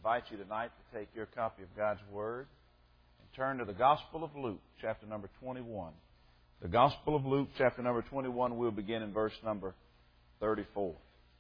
invite you tonight to take your copy of God's Word and turn to the Gospel of Luke, chapter number 21. The Gospel of Luke, chapter number 21, we'll begin in verse number 34.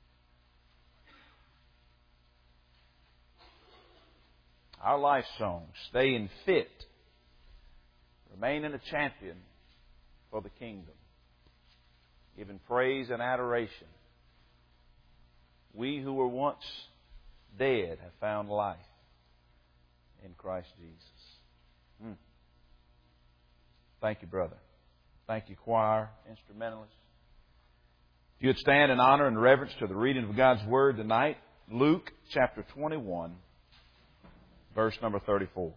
Our life song, Staying Fit, remaining a champion for the kingdom, giving praise and adoration. We who were once dead have found life in Christ Jesus. Thank you, brother. Thank you, choir, instrumentalists. If you would stand in honor and reverence to the reading of God's Word tonight, Luke chapter 21, verse number 34.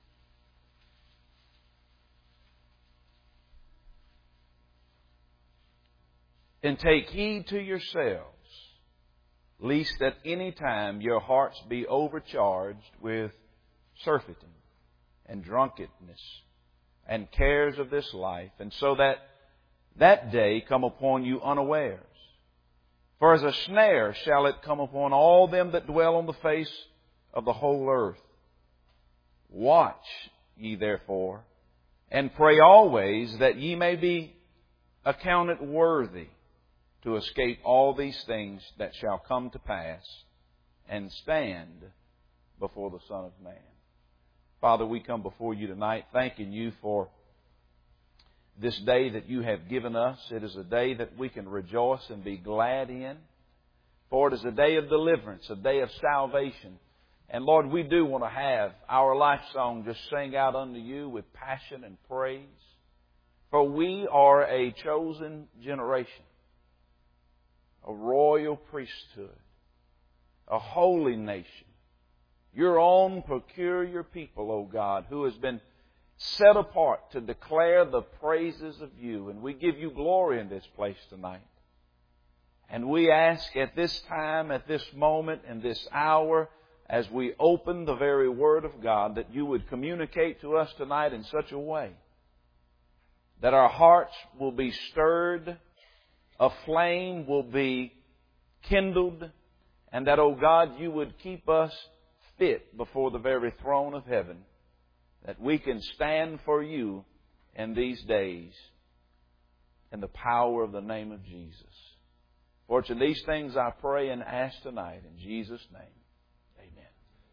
And take heed to yourselves, lest at any time your hearts be overcharged with surfeiting and drunkenness and cares of this life, and so that day come upon you unawares. For as a snare shall it come upon all them that dwell on the face of the whole earth. Watch ye therefore, and pray always that ye may be accounted worthy to escape all these things that shall come to pass and stand before the Son of Man. Father, we come before you tonight thanking you for this day that you have given us. It is a day that we can rejoice and be glad in. For it is a day of deliverance, a day of salvation. And Lord, we do want to have our life song just sing out unto you with passion and praise. For we are a chosen generation, a royal priesthood, a holy nation, your own peculiar people, O God, who has been set apart to declare the praises of you. And we give you glory in this place tonight. And we ask at this time, at this moment, in this hour, as we open the very Word of God, that you would communicate to us tonight in such a way that our hearts will be stirred, a flame will be kindled, and that, O God, you would keep us fit before the very throne of heaven, that we can stand for you in these days in the power of the name of Jesus. For it's in these things I pray and ask tonight in Jesus' name. Amen.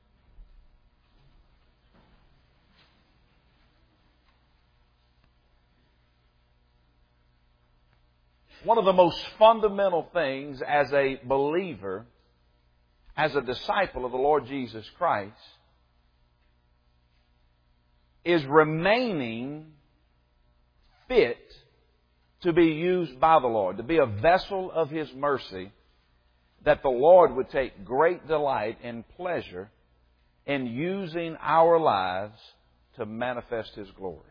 One of the most fundamental things as a believer, as a disciple of the Lord Jesus Christ, is remaining fit to be used by the Lord, to be a vessel of His mercy, that the Lord would take great delight and pleasure in using our lives to manifest His glory.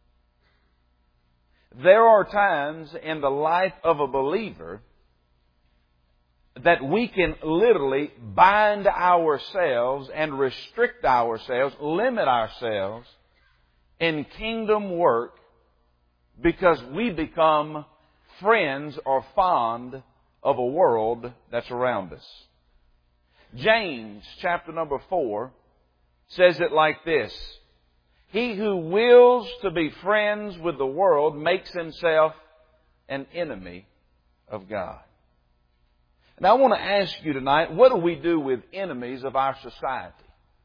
There are times in the life of a believer that we can literally bind ourselves and restrict ourselves, limit ourselves in kingdom work because we become friends or fond of a world that's around us. James chapter number 4 says it like this: he who wills to be friends with the world makes himself an enemy of God. And I want to ask you tonight, what do we do with enemies of our society?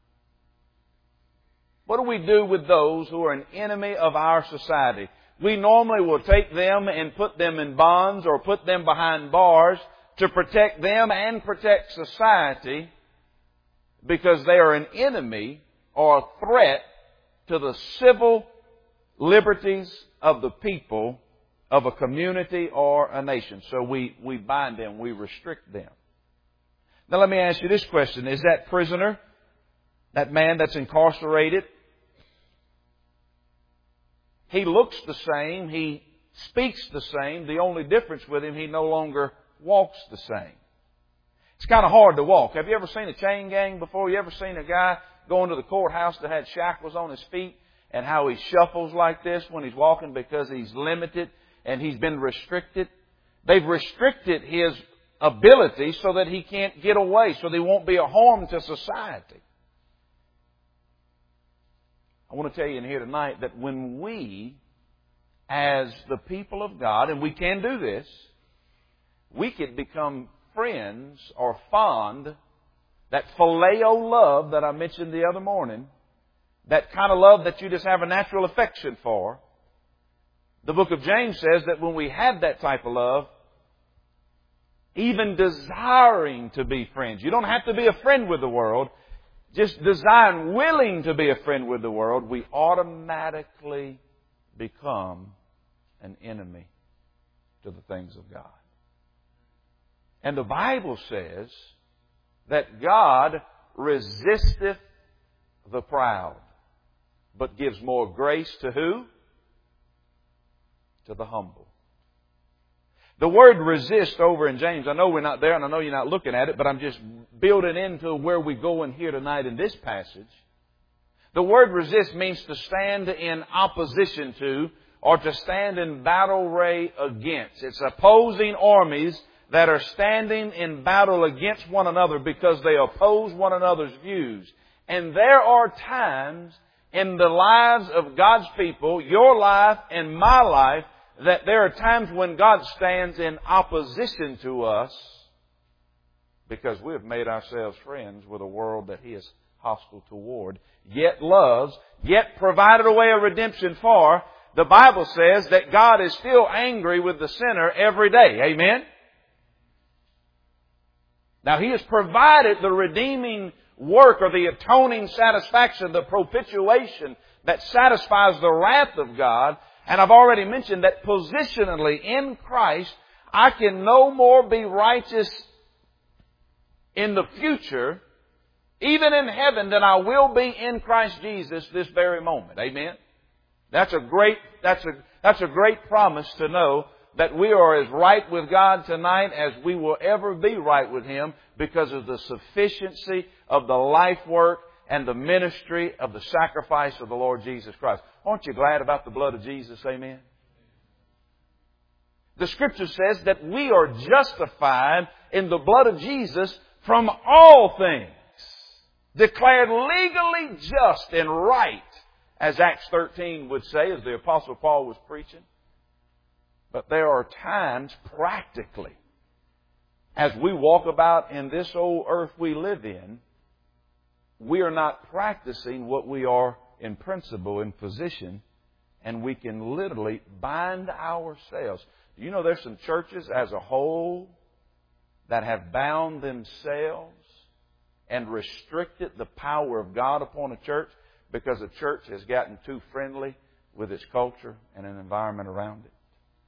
What do we do with those who are an enemy of our society? We normally will take them and put them in bonds or put them behind bars to protect them and protect society because they are an enemy or a threat to the civil liberties of the people of a community or a nation. So we bind them, we restrict them. Now let me ask you this question. Is that prisoner, that man that's incarcerated, he looks the same, he speaks the same. The only difference with him, he no longer walks the same. It's kind of hard to walk. Have you ever seen a chain gang before? You ever seen a guy going to the courthouse that had shackles on his feet and how he shuffles like this when he's walking because he's limited and he's been restricted? They've restricted his ability so that he can't get away, so they won't be a harm to society. I want to tell you in here tonight that when we, as the people of God, and we can do this, we could become friends or fond, that phileo love that I mentioned the other morning, that kind of love that you just have a natural affection for. The book of James says that when we have that type of love, even desiring to be friends. You don't have to be a friend with the world. Just desiring, willing to be a friend with the world, we automatically become an enemy to the things of God. And the Bible says that God resisteth the proud, but gives more grace to who? To the humble. The word resist over in James, I know we're not there and I know you're not looking at it, but I'm just building into where we're going here tonight in this passage. The word resist means to stand in opposition to or to stand in battle array against. It's opposing armies that are standing in battle against one another because they oppose one another's views. And there are times in the lives of God's people, your life and my life, that there are times when God stands in opposition to us because we have made ourselves friends with a world that He is hostile toward, yet loves, yet provided a way of redemption for. The Bible says that God is still angry with the sinner every day. Amen? Now, He has provided the redeeming work or the atoning satisfaction, the propitiation that satisfies the wrath of God. And I've already mentioned that positionally in Christ, I can no more be righteous in the future, even in heaven, than I will be in Christ Jesus this very moment. Amen? That's a great promise to know that we are as right with God tonight as we will ever be right with Him because of the sufficiency of the life work and the ministry of the sacrifice of the Lord Jesus Christ. Aren't you glad about the blood of Jesus? Amen. The Scripture says that we are justified in the blood of Jesus from all things, declared legally just and right, as Acts 13 would say, as the Apostle Paul was preaching. But there are times practically, as we walk about in this old earth we live in, we are not practicing what we are in principle, in position, and we can literally bind ourselves. Do you know there's some churches as a whole that have bound themselves and restricted the power of God upon a church because the church has gotten too friendly with its culture and an environment around it?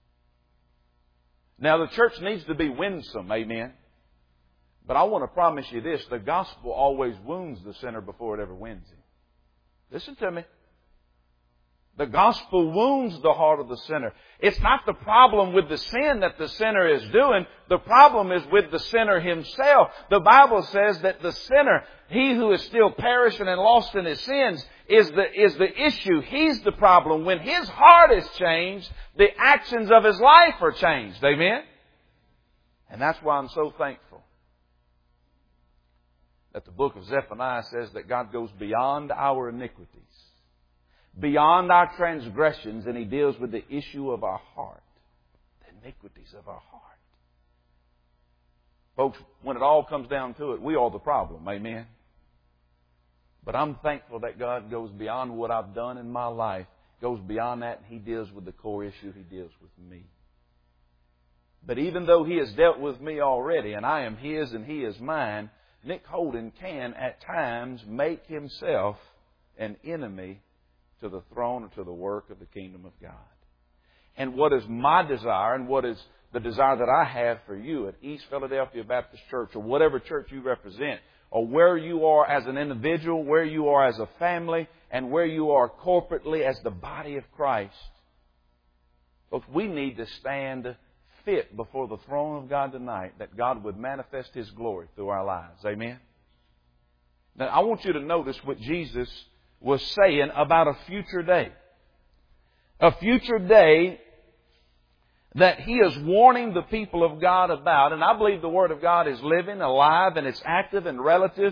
Now, the church needs to be winsome, amen. But I want to promise you this, the gospel always wounds the sinner before it ever wins him. Listen to me. The gospel wounds the heart of the sinner. It's not the problem with the sin that the sinner is doing. The problem is with the sinner himself. The Bible says that the sinner, he who is still perishing and lost in his sins, is the issue. He's the problem. When his heart is changed, the actions of his life are changed. Amen? And that's why I'm so thankful that the book of Zephaniah says that God goes beyond our iniquities, beyond our transgressions, and He deals with the issue of our heart, the iniquities of our heart. Folks, when it all comes down to it, we are the problem. Amen? But I'm thankful that God goes beyond what I've done in my life, goes beyond that, and He deals with the core issue. He deals with me. But even though He has dealt with me already, and I am His and He is mine, Nick Holden can at times make himself an enemy to the throne or to the work of the kingdom of God. And what is my desire and what is the desire that I have for you at East Philadelphia Baptist Church or whatever church you represent, or where you are as an individual, where you are as a family, and where you are corporately as the body of Christ. Folks, we need to stand fit before the throne of God tonight that God would manifest His glory through our lives. Amen? Now, I want you to notice what Jesus was saying about a future day. A future day that He is warning the people of God about. And I believe the Word of God is living, alive, and it's active and relative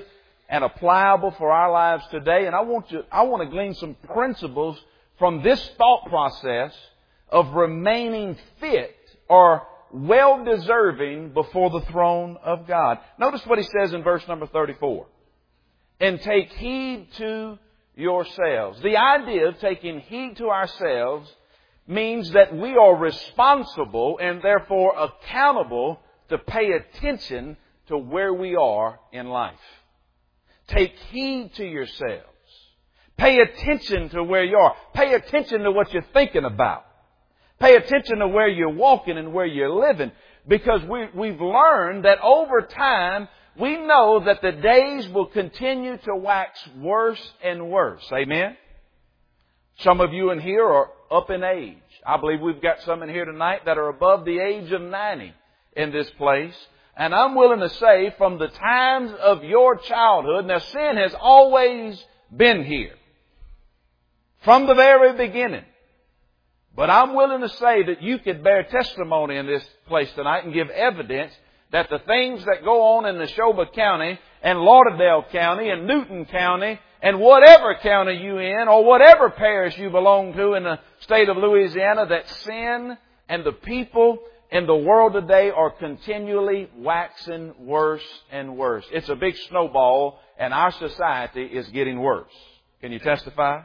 and applicable for our lives today. And I want to glean some principles from this thought process of remaining fit or well-deserving before the throne of God. Notice what he says in verse number 34. And take heed to yourselves. The idea of taking heed to ourselves means that we are responsible and therefore accountable to pay attention to where we are in life. Take heed to yourselves. Pay attention to where you are. Pay attention to what you're thinking about. Pay attention to where you're walking and where you're living. Because we've learned that over time, we know that the days will continue to wax worse and worse. Amen? Some of you in here are up in age. I believe we've got some in here tonight that are above the age of 90 in this place. And I'm willing to say from the times of your childhood, now sin has always been here. From the very beginning. But I'm willing to say that you could bear testimony in this place tonight and give evidence that the things that go on in Neshoba County and Lauderdale County and Newton County and whatever county you in or whatever parish you belong to in the state of Louisiana, that sin and the people in the world today are continually waxing worse and worse. It's a big snowball and our society is getting worse. Can you testify?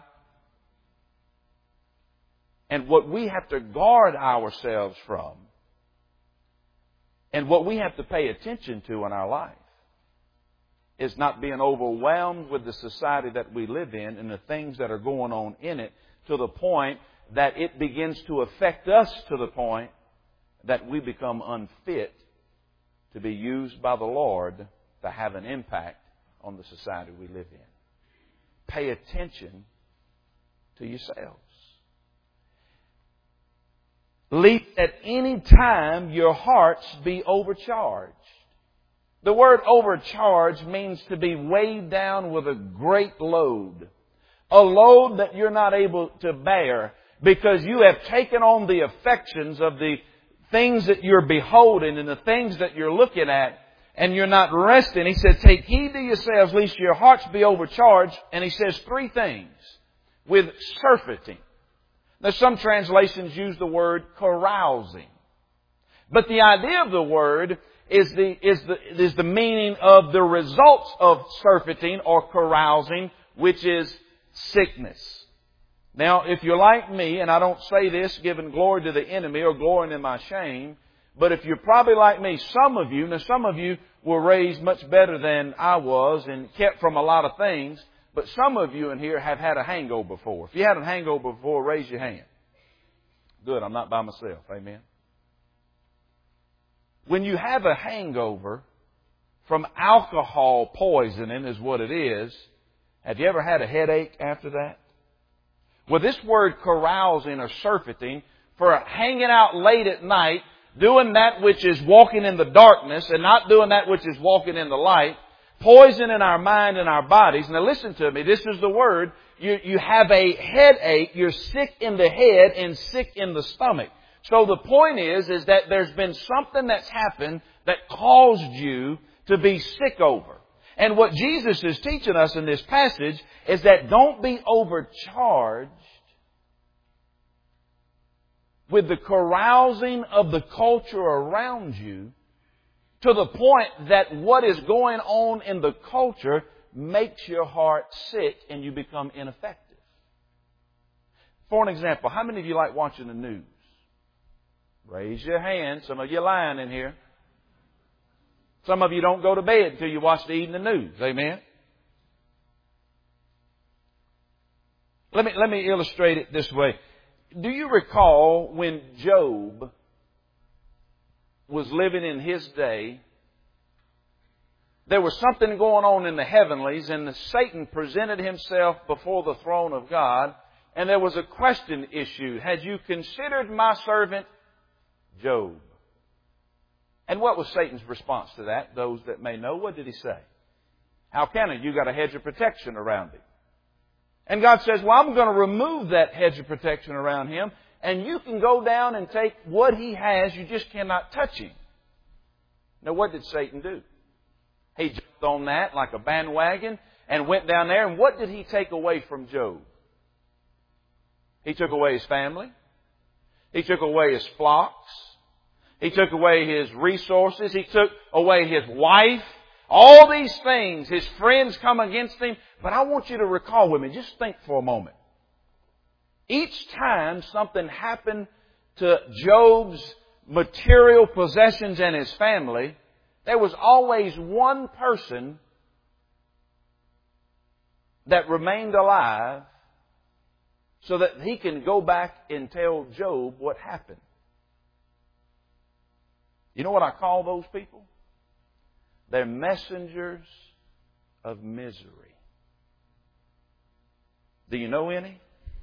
And what we have to guard ourselves from and what we have to pay attention to in our life is not being overwhelmed with the society that we live in and the things that are going on in it to the point that it begins to affect us to the point that we become unfit to be used by the Lord to have an impact on the society we live in. Pay attention to yourselves. Lest at any time your hearts be overcharged. The word overcharged means to be weighed down with a great load. A load that you're not able to bear because you have taken on the affections of the things that you're beholding and the things that you're looking at, and you're not resting. He said, take heed to yourselves lest your hearts be overcharged. And he says three things. With surfeiting. Now, some translations use the word carousing. But the idea of the word is the meaning of the results of surfeiting or carousing, which is sickness. Now, if you're like me, and I don't say this giving glory to the enemy or glorying in my shame, but if you're probably like me, some of you were raised much better than I was and kept from a lot of things. But some of you in here have had a hangover before. If you had a hangover before, raise your hand. Good, I'm not by myself. Amen. When you have a hangover from alcohol poisoning is what it is, have you ever had a headache after that? Well, this word carousing or surfeiting, for hanging out late at night, doing that which is walking in the darkness and not doing that which is walking in the light, poison in our mind and our bodies. Now listen to me. This is the word. You have a headache. You're sick in the head and sick in the stomach. So the point is that there's been something that's happened that caused you to be sick over. And what Jesus is teaching us in this passage is that don't be overcharged with the carousing of the culture around you, to the point that what is going on in the culture makes your heart sick and you become ineffective. For an example, how many of you like watching the news? Raise your hand. Some of you are lying in here. Some of you don't go to bed until you watch the evening news. Amen? Let me illustrate it this way. Do you recall when Job was living in his day, there was something going on in the heavenlies, and Satan presented himself before the throne of God, and there was a question issued. Had you considered my servant Job? And what was Satan's response to that? Those that may know, what did he say? How can it? You got a hedge of protection around him. And God says, well, I'm going to remove that hedge of protection around him, and you can go down and take what he has. You just cannot touch him. Now, what did Satan do? He jumped on that like a bandwagon and went down there. And what did he take away from Job? He took away his family. He took away his flocks. He took away his resources. He took away his wife. All these things. His friends come against him. But I want you to recall with me, just think for a moment. Each time something happened to Job's material possessions and his family, there was always one person that remained alive so that he can go back and tell Job what happened. You know what I call those people? They're messengers of misery. Do you know any?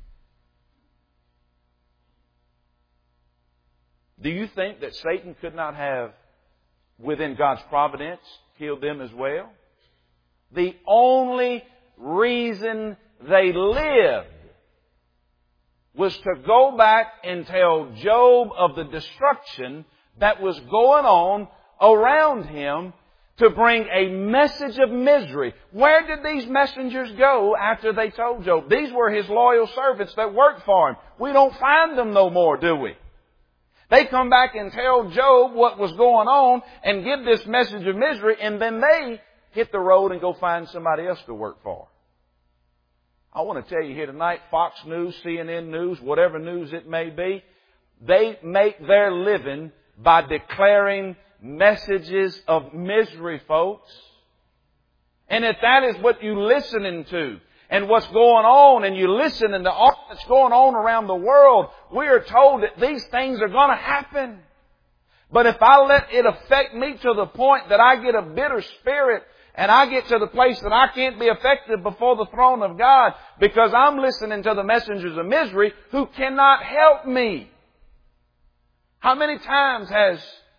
Do you think that Satan could not have, within God's providence, killed them as well? The only reason they lived was to go back and tell Job of the destruction that was going on around him, to bring a message of misery. Where did these messengers go after they told Job? These were his loyal servants that worked for him. We don't find them no more, do we? They come back and tell Job what was going on and give this message of misery, and then they hit the road and go find somebody else to work for. I want to tell you here tonight, Fox News, CNN News, whatever news it may be, they make their living by declaring messages of misery, folks. And if that is what you're listening to and what's going on, and you listen to all that's going on around the world, we are told that these things are going to happen. But if I let it affect me to the point that I get a bitter spirit and I get to the place that I can't be affected before the throne of God because I'm listening to the messengers of misery who cannot help me. How many times has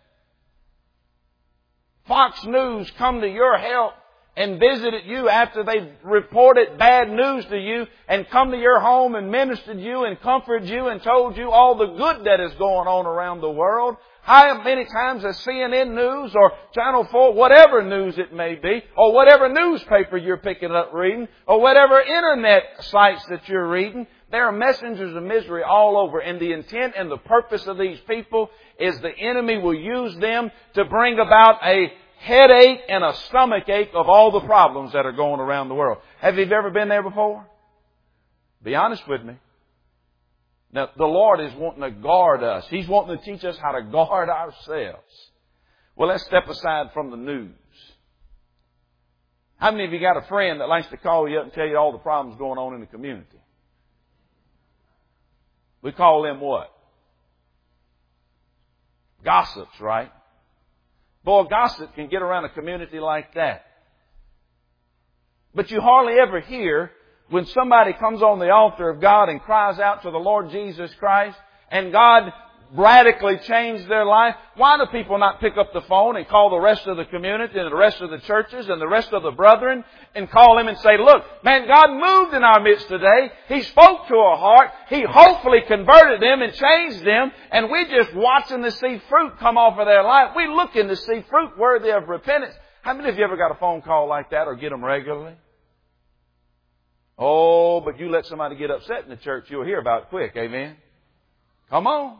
Fox News come to your help and visited you after they've reported bad news to you and come to your home and ministered you and comforted you and told you all the good that is going on around the world? How many times has CNN News or Channel 4, whatever news it may be, or whatever newspaper you're picking up reading, or whatever internet sites that you're reading, there are messengers of misery all over. And the intent and the purpose of these people is the enemy will use them to bring about a headache and a stomach ache of all the problems that are going around the world. Have you ever been there before? Be honest with me. Now, the Lord is wanting to guard us. He's wanting to teach us how to guard ourselves. Well, let's step aside from the news. How many of you got a friend that likes to call you up and tell you all the problems going on in the community? We call them what? Gossips, right? Boy, gossip can get around a community like that. But you hardly ever hear when somebody comes on the altar of God and cries out to the Lord Jesus Christ and God radically changed their life. Why do people not pick up the phone and call the rest of the community and the rest of the churches and the rest of the brethren and call them and say, look, man, God moved in our midst today. He spoke to our heart. He hopefully converted them and changed them. And we're just watching to see fruit come off of their life. We're looking to see fruit worthy of repentance. How many of you ever got a phone call like that or get them regularly? Oh, but you let somebody get upset in the church, you'll hear about it quick. Amen? Come on.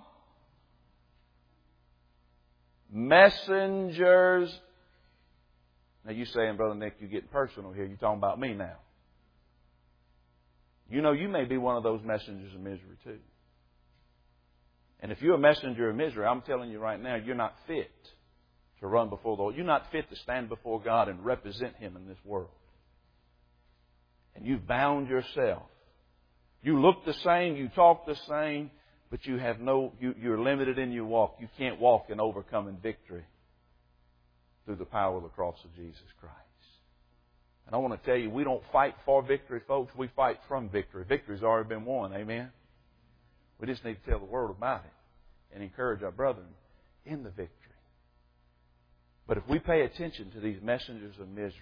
Messengers. Now you saying, Brother Nick, you're getting personal here. You're talking about me now. You know, you may be one of those messengers of misery too. And if you're a messenger of misery, I'm telling you right now, you're not fit to run before the Lord. You're not fit to stand before God and represent Him in this world. And you've bound yourself. You look the same, you talk the same, but you have you're limited in your walk. You can't walk in overcoming victory through the power of the cross of Jesus Christ. And I want to tell you, we don't fight for victory, folks. We fight from victory. Victory's already been won. Amen? We just need to tell the world about it and encourage our brethren in the victory. But if we pay attention to these messengers of misery,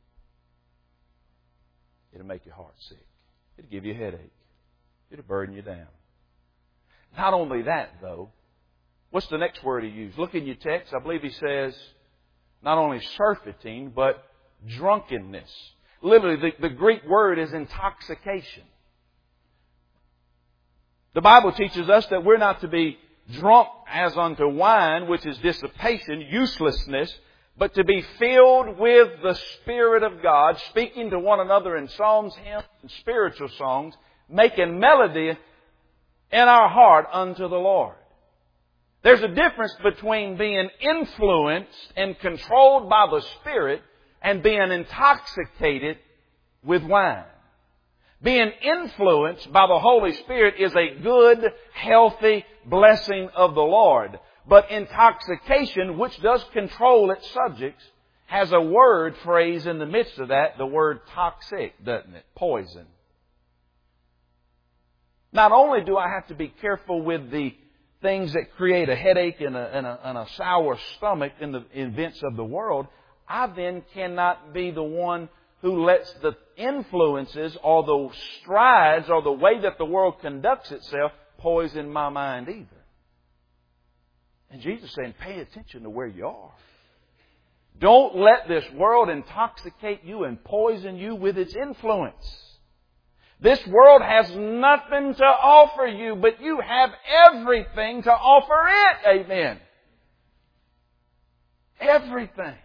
it'll make your heart sick. It'll give you a headache. It'll burden you down. Not only that, though. What's the next word he used? Look in your text. I believe he says, not only surfeiting, but drunkenness. Literally, the Greek word is intoxication. The Bible teaches us that we're not to be drunk as unto wine, which is dissipation, uselessness, but to be filled with the Spirit of God, speaking to one another in psalms, hymns, and spiritual songs, making melody in our heart unto the Lord. There's a difference between being influenced and controlled by the Spirit and being intoxicated with wine. Being influenced by the Holy Spirit is a good, healthy blessing of the Lord. But intoxication, which does control its subjects, has a word phrase in the midst of that, the word toxic, doesn't it? Poison. Not only do I have to be careful with the things that create a headache and a sour stomach in the events of the world, I then cannot be the one who lets the influences or the strides or the way that the world conducts itself poison my mind either. And Jesus is saying, pay attention to where you are. Don't let this world intoxicate you and poison you with its influence. This world has nothing to offer you, but you have everything to offer it. Amen. Everything.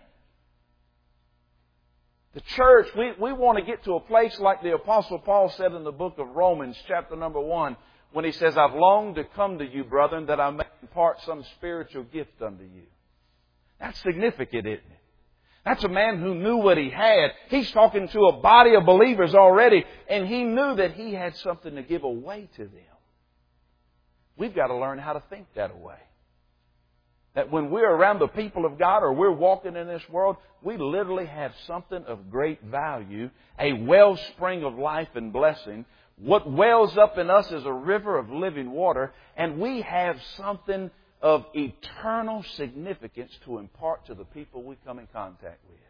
The church, we want to get to a place like the Apostle Paul said in the book of Romans, chapter number 1, when he says, I've longed to come to you, brethren, that I may impart some spiritual gift unto you. That's significant, isn't it? That's a man who knew what he had. He's talking to a body of believers already, and he knew that he had something to give away to them. We've got to learn how to think that way. That when we're around the people of God or we're walking in this world, we literally have something of great value, a wellspring of life and blessing. What wells up in us is a river of living water, and we have something of eternal significance to impart to the people we come in contact with.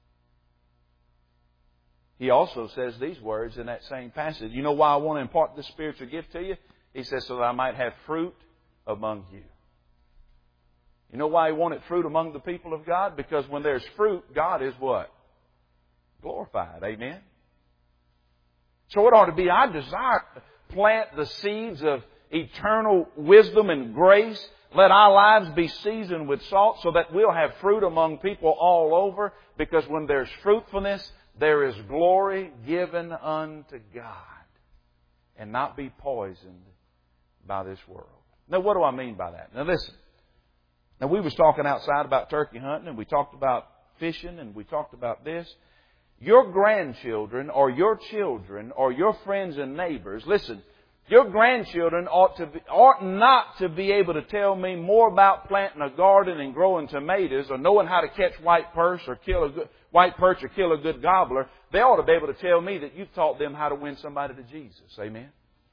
He also says these words in that same passage. You know why I want to impart this spiritual gift to you? He says, so that I might have fruit among you. You know why He wanted fruit among the people of God? Because when there's fruit, God is what? Glorified. Amen? So it ought to be our desire to plant the seeds of eternal wisdom and grace. Let our lives be seasoned with salt so that we'll have fruit among people all over. Because when there's fruitfulness, there is glory given unto God. And not be poisoned by this world. Now, what do I mean by that? Now, listen. Now, we was talking outside about turkey hunting, and we talked about fishing, and we talked about this. Your grandchildren or your children or your friends and neighbors, listen, your grandchildren ought not to be able to tell me more about planting a garden and growing tomatoes or knowing how to catch white perch or kill a good gobbler. They ought to be able to tell me that you've taught them how to win somebody to Jesus. Amen?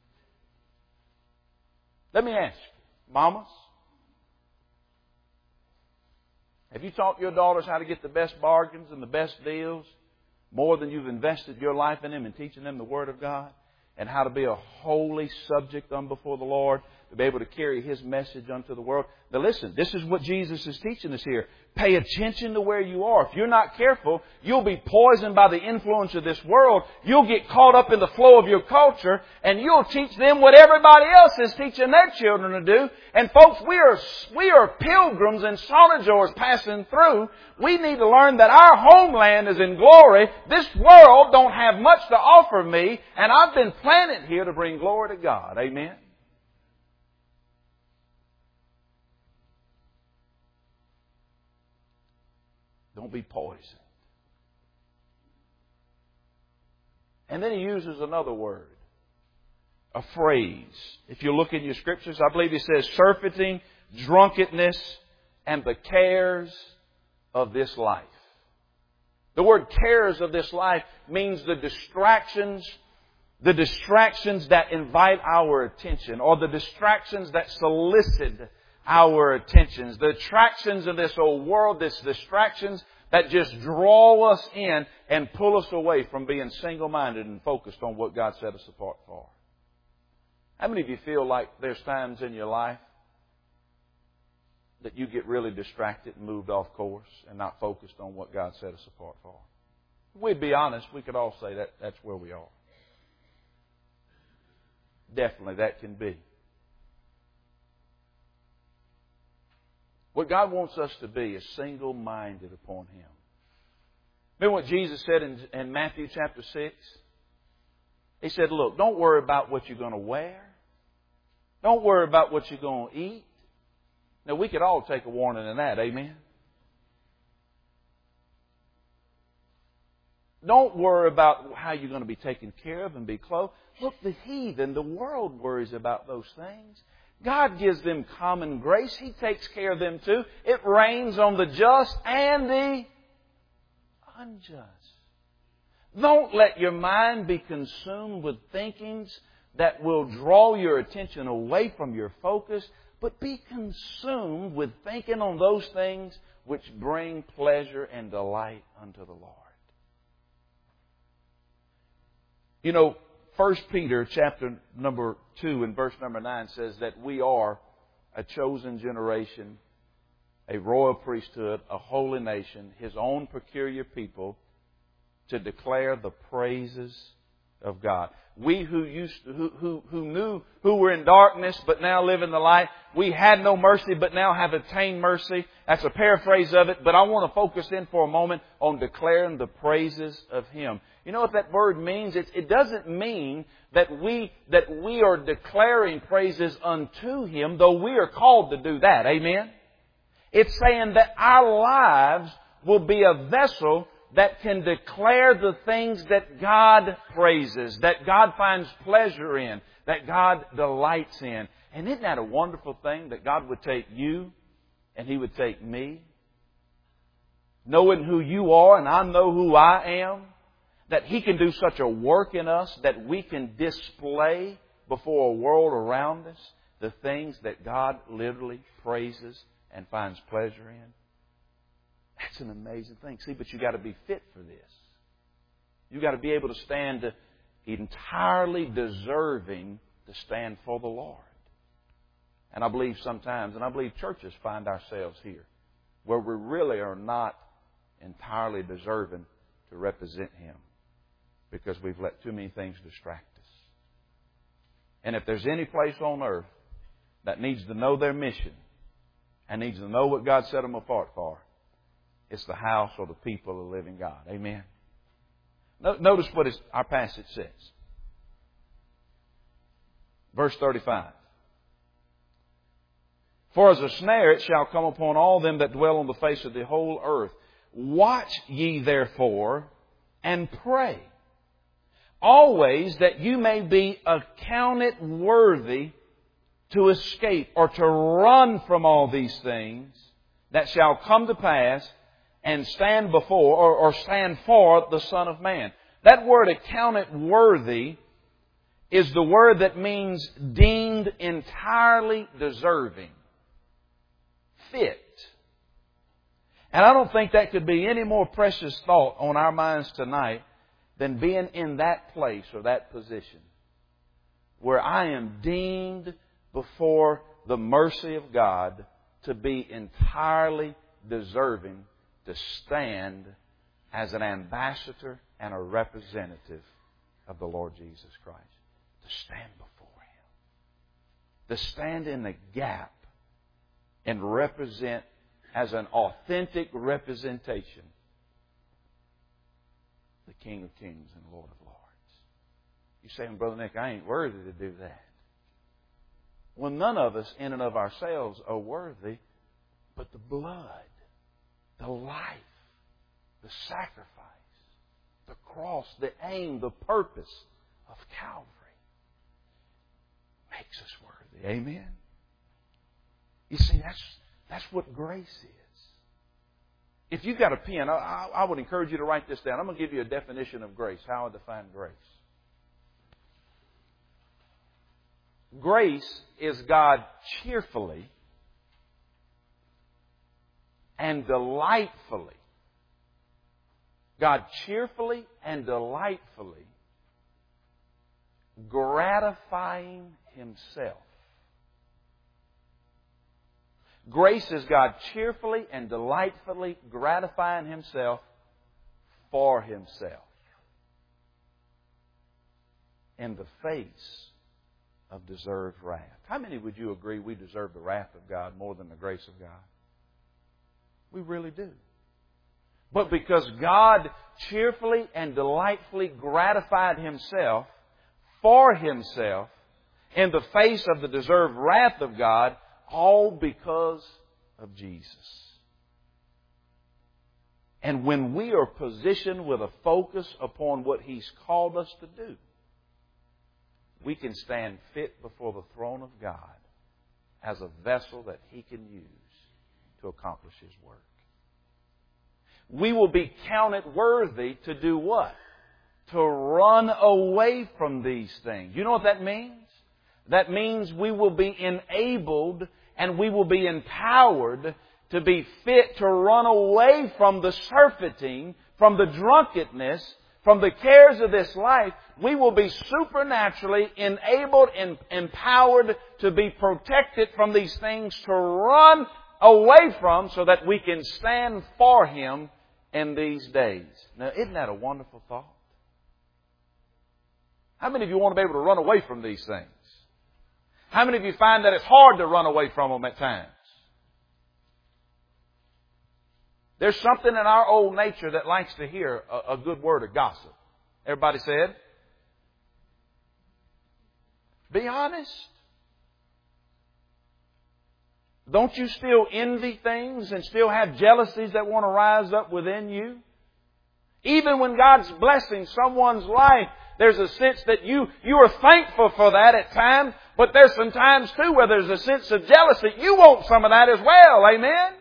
Let me ask you, mamas, have you taught your daughters how to get the best bargains and the best deals more than you've invested your life in them and teaching them the Word of God and how to be a holy subject before the Lord, to be able to carry His message unto the world? Now listen, this is what Jesus is teaching us here. Pay attention to where you are. If you're not careful, you'll be poisoned by the influence of this world. You'll get caught up in the flow of your culture, and you'll teach them what everybody else is teaching their children to do. And folks, we are pilgrims and sojourners passing through. We need to learn that our homeland is in glory. This world don't have much to offer me, and I've been planted here to bring glory to God. Amen? Don't be poisoned. And then He uses another word, a phrase. If you look in your scriptures, I believe He says surfeiting, drunkenness, and the cares of this life. The word cares of this life means the distractions that invite our attention, or the distractions that solicit our attentions. The attractions of this old world, these distractions that just draw us in and pull us away from being single-minded and focused on what God set us apart for. How many of you feel like there's times in your life that you get really distracted and moved off course and not focused on what God set us apart for? We'd be honest, we could all say that that's where we are. Definitely that can be. What God wants us to be is single-minded upon Him. Remember what Jesus said in Matthew chapter 6? He said, look, don't worry about what you're going to wear. Don't worry about what you're going to eat. Now, we could all take a warning in that, amen? Don't worry about how you're going to be taken care of and be clothed. Look, the heathen, the world worries about those things. God gives them common grace. He takes care of them too. It rains on the just and the unjust. Don't let your mind be consumed with thinkings that will draw your attention away from your focus, but be consumed with thinking on those things which bring pleasure and delight unto the Lord. You know, 1 Peter chapter number 2 and verse number 9 says that we are a chosen generation, a royal priesthood, a holy nation, His own peculiar people, to declare the praises of God. We who were in darkness but now live in the light. We had no mercy but now have attained mercy. That's a paraphrase of it, but I want to focus in for a moment on declaring the praises of Him. You know what that word means? It doesn't mean that we are declaring praises unto Him, though we are called to do that. Amen? It's saying that our lives will be a vessel that can declare the things that God praises, that God finds pleasure in, that God delights in. And isn't that a wonderful thing that God would take you and He would take me? Knowing who you are and I know who I am, that He can do such a work in us that we can display before a world around us the things that God literally praises and finds pleasure in. That's an amazing thing. See, but you got to be fit for this. You got to be able to stand entirely deserving to stand for the Lord. And I believe sometimes, and I believe churches find ourselves here, where we really are not entirely deserving to represent Him, because we've let too many things distract us. And if there's any place on earth that needs to know their mission and needs to know what God set them apart for, it's the house or the people of the living God. Amen. Notice what our passage says. Verse 35. For as a snare it shall come upon all them that dwell on the face of the whole earth. Watch ye therefore and pray, always that you may be accounted worthy to escape or to run from all these things that shall come to pass and stand before or stand for the Son of Man. That word accounted worthy is the word that means deemed entirely deserving, fit. And I don't think that could be any more precious thought on our minds tonight than being in that place or that position where I am deemed before the mercy of God to be entirely deserving to stand as an ambassador and a representative of the Lord Jesus Christ. To stand before Him. To stand in the gap and represent as an authentic representation the King of Kings and Lord of Lords. You say, Brother Nick, I ain't worthy to do that. Well, none of us in and of ourselves are worthy, but the blood, the life, the sacrifice, the cross, the aim, the purpose of Calvary makes us worthy. Amen? You see, that's what grace is. If you've got a pen, I would encourage you to write this down. I'm going to give you a definition of grace, how I define grace. Grace is God cheerfully and delightfully. God cheerfully and delightfully gratifying Himself Grace is God cheerfully and delightfully gratifying Himself for Himself in the face of deserved wrath. How many would you agree we deserve the wrath of God more than the grace of God? We really do. But because God cheerfully and delightfully gratified Himself for Himself in the face of the deserved wrath of God, all because of Jesus. And when we are positioned with a focus upon what He's called us to do, we can stand fit before the throne of God as a vessel that He can use to accomplish His work. We will be counted worthy to do what? To run away from these things. You know what that means? That means we will be enabled and we will be empowered to be fit to run away from the surfeiting, from the drunkenness, from the cares of this life. We will be supernaturally enabled and empowered to be protected from these things to run away from so that we can stand for Him in these days. Now, isn't that a wonderful thought? How many of you want to be able to run away from these things? How many of you find that it's hard to run away from them at times? There's something in our old nature that likes to hear a good word of gossip. Everybody said? Be honest. Don't you still envy things and still have jealousies that want to rise up within you? Even when God's blessing someone's life, there's a sense that you are thankful for that at times, but there's some times too where there's a sense of jealousy. You want some of that as well. Amen?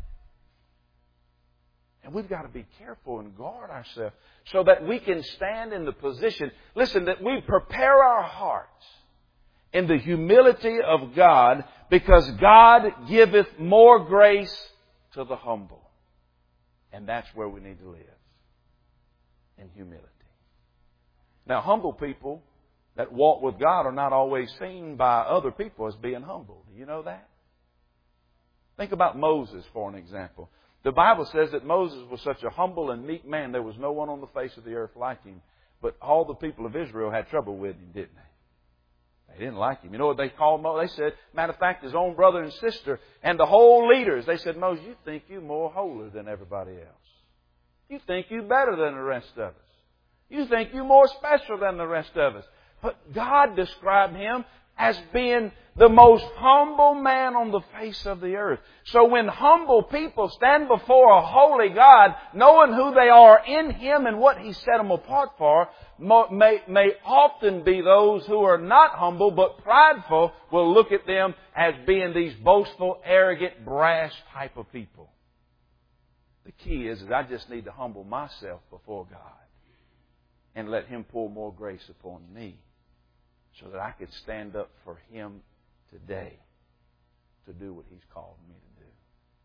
And we've got to be careful and guard ourselves so that we can stand in the position, listen, that we prepare our hearts in the humility of God, because God giveth more grace to the humble. And that's where we need to live, in humility. Now, humble people that walk with God are not always seen by other people as being humble. Do you know that? Think about Moses, for an example. The Bible says that Moses was such a humble and meek man, there was no one on the face of the earth like him. But all the people of Israel had trouble with him, didn't they? They didn't like him. You know what they called Moses? They said, matter of fact, his own brother and sister and the whole leaders, they said, Moses, you think you're more holy than everybody else. You think you're better than the rest of us. You think you're more special than the rest of us. But God described him as being the most humble man on the face of the earth. So when humble people stand before a holy God, knowing who they are in Him and what He set them apart for, may often be those who are not humble but prideful will look at them as being these boastful, arrogant, brash type of people. The key is I just need to humble myself before God and let Him pour more grace upon me, so that I could stand up for Him today to do what He's called me to do.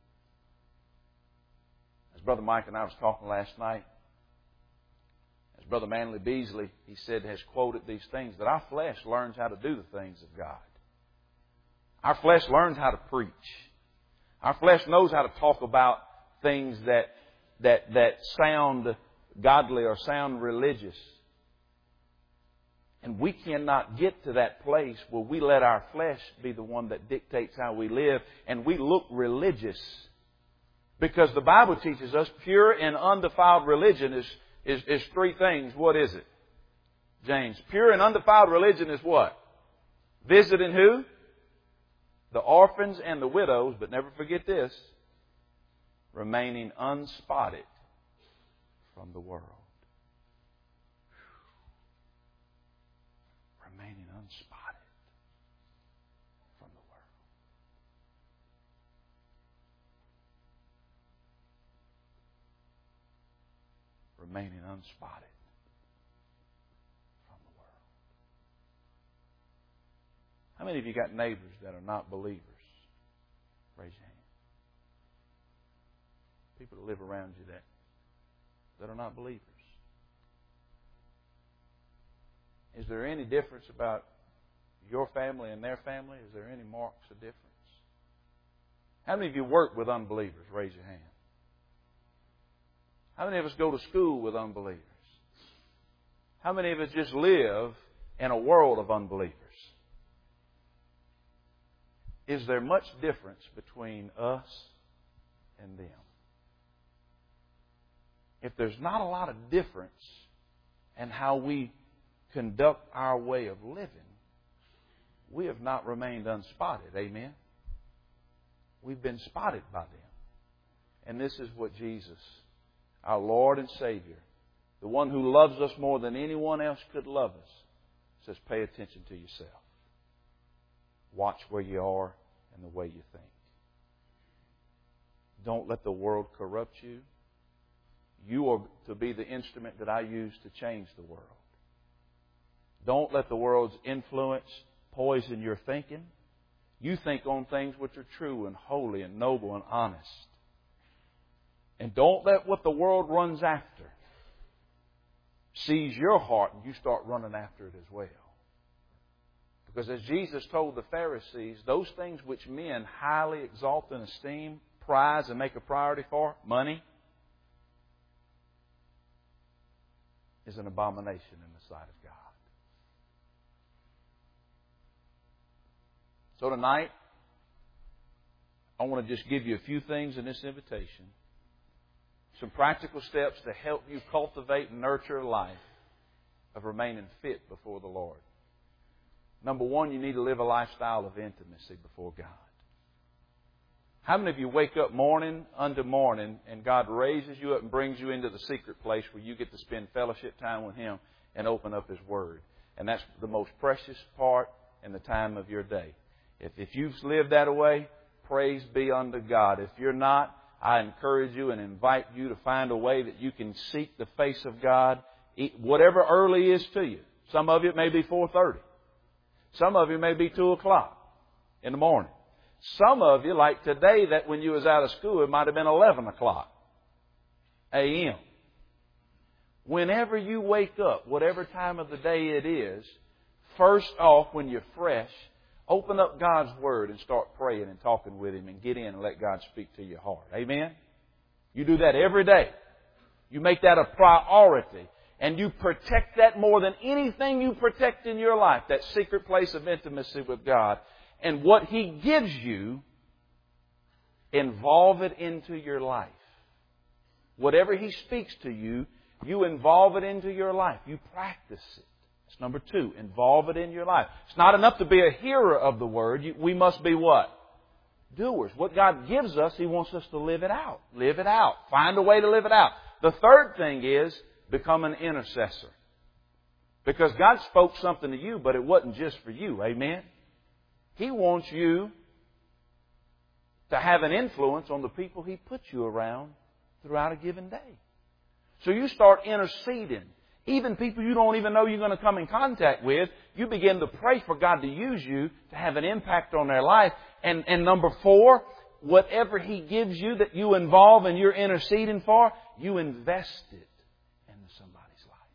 As Brother Mike and I was talking last night, as Brother Manley Beasley, he said, has quoted these things, that our flesh learns how to do the things of God. Our flesh learns how to preach. Our flesh knows how to talk about things that sound godly or sound religious. And we cannot get to that place where we let our flesh be the one that dictates how we live and we look religious. Because the Bible teaches us pure and undefiled religion is three things. What is it, James? Pure and undefiled religion is what? Visiting who? The orphans and the widows, but never forget this, remaining unspotted from the world. Remaining unspotted from the world. Remaining unspotted from the world. How many of you got neighbors that are not believers? Raise your hand. People that live around you that are not believers. Is there any difference about your family and their family? Is there any marks of difference? How many of you work with unbelievers? Raise your hand. How many of us go to school with unbelievers? How many of us just live in a world of unbelievers? Is there much difference between us and them? If there's not a lot of difference in how we conduct our way of living, we have not remained unspotted. Amen? We've been spotted by them. And this is what Jesus, our Lord and Savior, the one who loves us more than anyone else could love us, says, pay attention to yourself. Watch where you are and the way you think. Don't let the world corrupt you. You are to be the instrument that I use to change the world. Don't let the world's influence poison your thinking. You think on things which are true and holy and noble and honest. And don't let what the world runs after seize your heart and you start running after it as well. Because as Jesus told the Pharisees, those things which men highly exalt and esteem, prize and make a priority for, money, is an abomination in the sight of God. So tonight, I want to just give you a few things in this invitation. Some practical steps to help you cultivate and nurture a life of remaining fit before the Lord. Number one, you need to live a lifestyle of intimacy before God. How many of you wake up morning unto morning and God raises you up and brings you into the secret place where you get to spend fellowship time with Him and open up His Word? And that's the most precious part in the time of your day. If you've lived that way, praise be unto God. If you're not, I encourage you and invite you to find a way that you can seek the face of God, whatever early is to you. Some of you it may be 4:30. Some of you may be 2 o'clock in the morning. Some of you, like today, that when you was out of school, it might have been 11 o'clock a.m. Whenever you wake up, whatever time of the day it is, first off, when you're fresh, open up God's Word and start praying and talking with Him and get in and let God speak to your heart. Amen? You do that every day. You make that a priority. And you protect that more than anything you protect in your life, that secret place of intimacy with God. And what He gives you, involve it into your life. Whatever He speaks to you, you involve it into your life. You practice it. That's number two. Involve it in your life. It's not enough to be a hearer of the Word. We must be what? Doers. What God gives us, He wants us to live it out. Live it out. Find a way to live it out. The third thing is, become an intercessor. Because God spoke something to you, but it wasn't just for you. Amen? He wants you to have an influence on the people He puts you around throughout a given day. So you start interceding. Even people you don't even know you're going to come in contact with, you begin to pray for God to use you to have an impact on their life. And number four, whatever He gives you that you involve and you're interceding for, you invest it into somebody's life.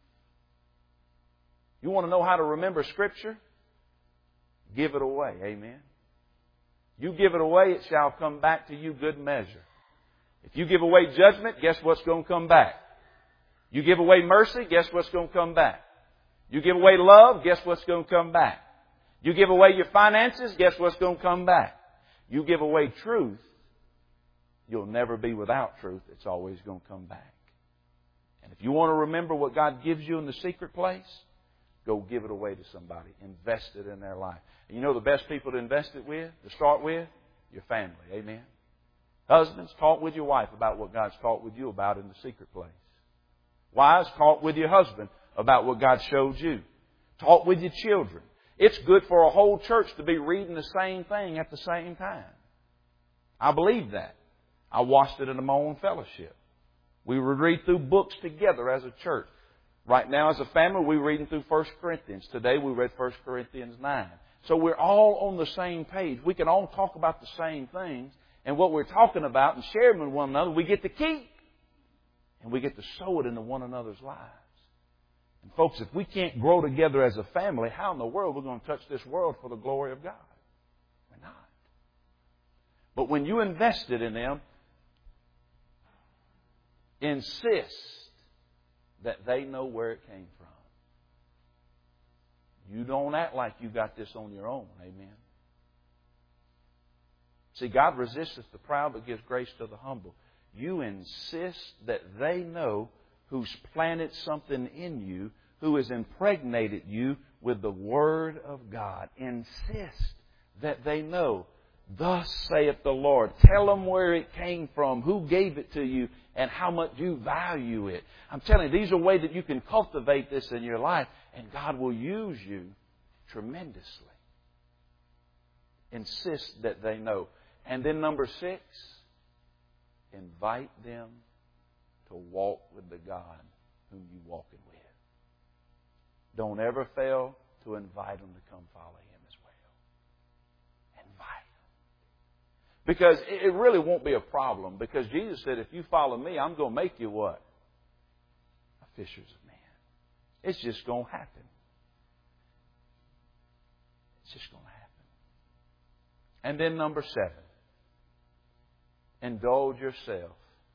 You want to know how to remember Scripture? Give it away. Amen. You give it away, it shall come back to you good measure. If you give away judgment, guess what's going to come back? You give away mercy, guess what's going to come back? You give away love, guess what's going to come back? You give away your finances, guess what's going to come back? You give away truth, you'll never be without truth. It's always going to come back. And if you want to remember what God gives you in the secret place, go give it away to somebody. Invest it in their life. And you know the best people to invest it with, to start with? Your family. Amen? Husbands, talk with your wife about what God's talked with you about in the secret place. Wives, talk with your husband about what God showed you. Talk with your children. It's good for a whole church to be reading the same thing at the same time. I believe that. I watched it in my own fellowship. We would read through books together as a church. Right now as a family, we're reading through 1 Corinthians. Today we read 1 Corinthians 9. So we're all on the same page. We can all talk about the same things. And what we're talking about and sharing with one another, we get to keep. And we get to sow it into one another's lives. And folks, if we can't grow together as a family, how in the world are we going to touch this world for the glory of God? We're not. But when you invested in them, insist that they know where it came from. You don't act like you got this on your own. Amen. See, God resisteth the proud but gives grace to the humble. You insist that they know who's planted something in you, who has impregnated you with the Word of God. Insist that they know, thus saith the Lord. Tell them where it came from, who gave it to you, and how much you value it. I'm telling you, these are ways that you can cultivate this in your life, and God will use you tremendously. Insist that they know. And then number 6, invite them to walk with the God whom you're walking with. Don't ever fail to invite them to come follow Him as well. Invite them. Because it really won't be a problem. Because Jesus said, if you follow me, I'm going to make you what? A fishers of men. It's just going to happen. It's just going to happen. And then number 7. Indulge yourself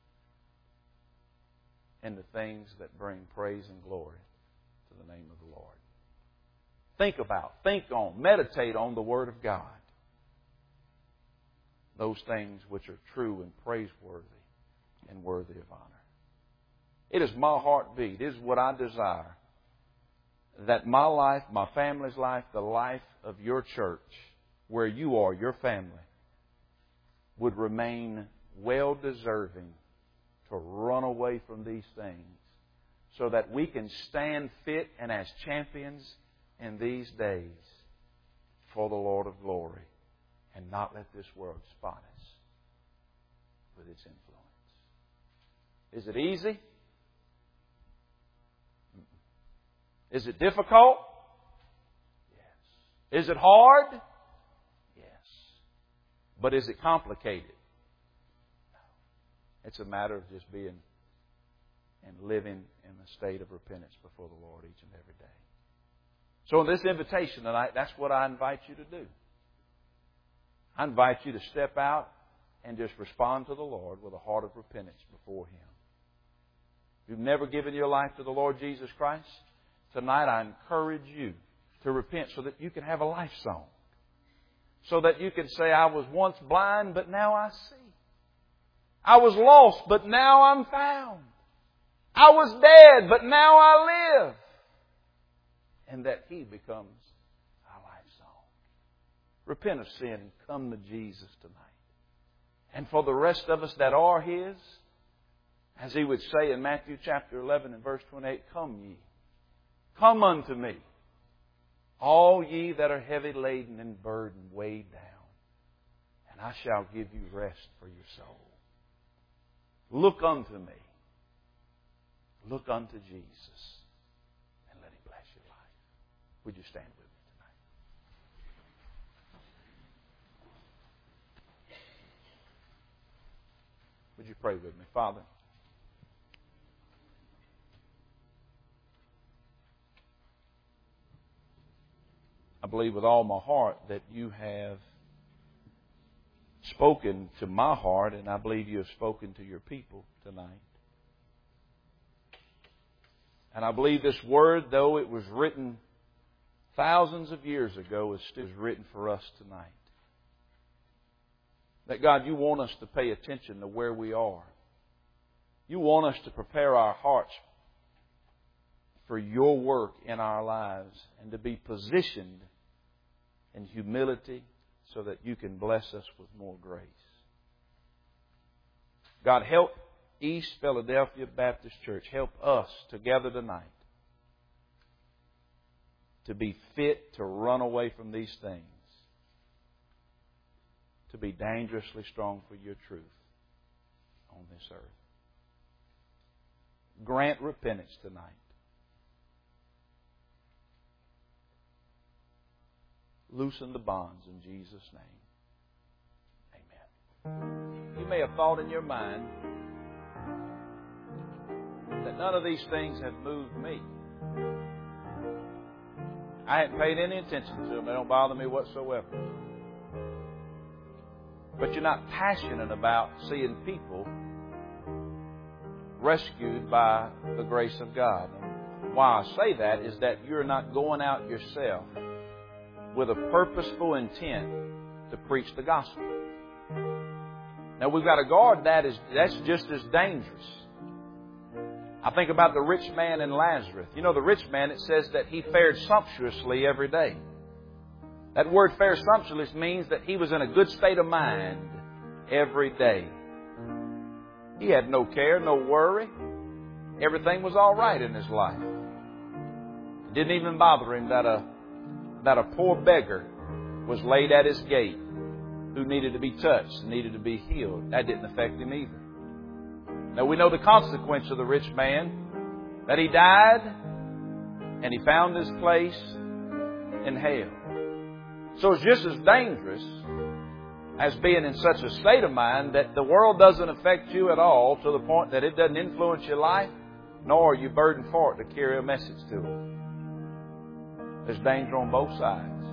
in the things that bring praise and glory to the name of the Lord. Think on, meditate on the Word of God. Those things which are true and praiseworthy and worthy of honor. It is my heartbeat, it is what I desire, that my life, my family's life, the life of your church, where you are, your family, would remain well deserving to run away from these things so that we can stand fit and as champions in these days for the Lord of glory and not let this world spot us with its influence. Is it easy? Is it difficult? Yes. Is it hard? Yes. But is it complicated? No. It's a matter of just being and living in a state of repentance before the Lord each and every day. So in this invitation tonight, that's what I invite you to do. I invite you to step out and just respond to the Lord with a heart of repentance before Him. If you've never given your life to the Lord Jesus Christ, tonight I encourage you to repent so that you can have a life song. So that you can say, I was once blind, but now I see. I was lost, but now I'm found. I was dead, but now I live. And that He becomes our life song. Repent of sin and come to Jesus tonight. And for the rest of us that are His, as He would say in Matthew chapter 11 and verse 28, come ye. Come unto me, all ye that are heavy laden and burdened, weighed down, and I shall give you rest for your soul. Look unto me. Look unto Jesus, and let Him bless your life. Would you stand with me tonight? Would you pray with me? Father, I believe with all my heart that you have spoken to my heart, and I believe you have spoken to your people tonight. And I believe this word, though it was written thousands of years ago, is still written for us tonight. That God, you want us to pay attention to where we are. You want us to prepare our hearts for your work in our lives and to be positioned in humility so that you can bless us with more grace. God, help East Philadelphia Baptist Church. Help us together tonight to be fit to run away from these things, to be dangerously strong for your truth on this earth. Grant repentance tonight. Loosen the bonds in Jesus' name. Amen. You may have thought in your mind that none of these things have moved me. I hadn't paid any attention to them. They don't bother me whatsoever. but you're not passionate about seeing people rescued by the grace of God. And why I say that is that you're not going out yourself with a purposeful intent to preach the gospel. Now we've got to guard that. That's just as dangerous. I think about the rich man and Lazarus. You know, the rich man, it says that he fared sumptuously every day. That word fare sumptuously means that he was in a good state of mind every day. He had no care, no worry. Everything was all right in his life. It didn't even bother him that a poor beggar was laid at his gate who needed to be touched, needed to be healed. That didn't affect him either. Now we know the consequence of the rich man, that he died and he found his place in hell. So it's just as dangerous as being in such a state of mind that the world doesn't affect you at all to the point that it doesn't influence your life, nor are you burdened for it to carry a message to them. There's danger on both sides.